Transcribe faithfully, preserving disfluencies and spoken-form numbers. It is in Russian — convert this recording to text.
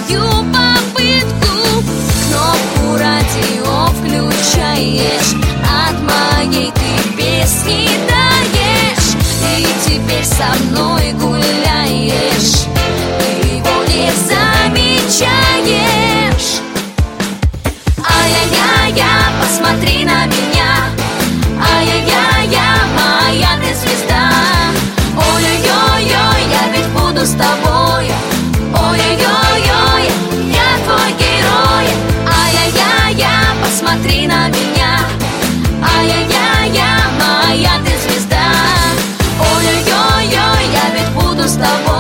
свою попытку. Кнопку радио включаешь, от моей ты песни даешь. И теперь со мной гуляешь, ты его не замечаешь. Ай-яй-яй-я, посмотри на меня. Ай-яй-яй-я, моя ты звезда. Ой-ой-ой-ой, я ведь буду с тобой. Ой-ой-ой-ой, я твой герой. Ай-яй-яй-я, посмотри на меня. Ай-яй-яй-я, моя ты звезда. Ой-ой-ой-ой, я ведь буду с тобой.